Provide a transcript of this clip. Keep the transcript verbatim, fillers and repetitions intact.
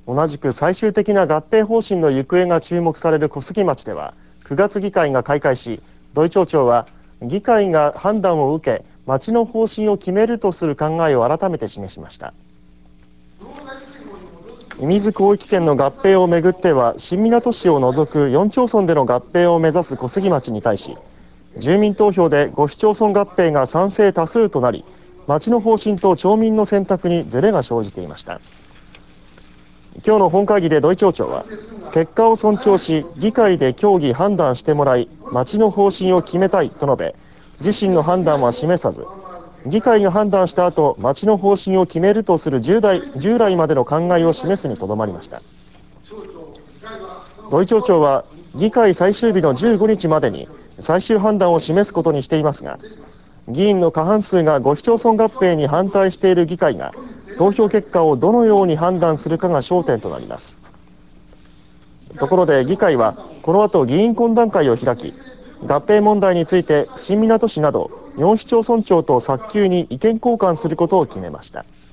同じく最終的な合併方針の行方が注目される小杉町では、くがつ議会が開会し、土井町長は議会が判断を受け、町の方針を決めるとする考えを改めて示しました。射水広域圏の合併をめぐっては、新湊市を除くよん町村での合併を目指す小杉町に対し、住民投票でご市町村合併が賛成多数となり、町の方針と町民の選択にズレが生じていました。今日の本会議で土井町長は、結果を尊重し、議会で協議判断してもらい、町の方針を決めたいと述べ、自身の判断は示さず、議会が判断した後、町の方針を決めるとする従来、従来までの考えを示すにとどまりました。土井町長は、議会最終日のじゅうごにちまでに最終判断を示すことにしていますが、議員の過半数がご市町村合併に反対している議会が、投票結果をどのように判断するかが焦点となります。ところで議会はこの後議員懇談会を開き、合併問題について新湊市などよん市町村長と早急に意見交換することを決めました。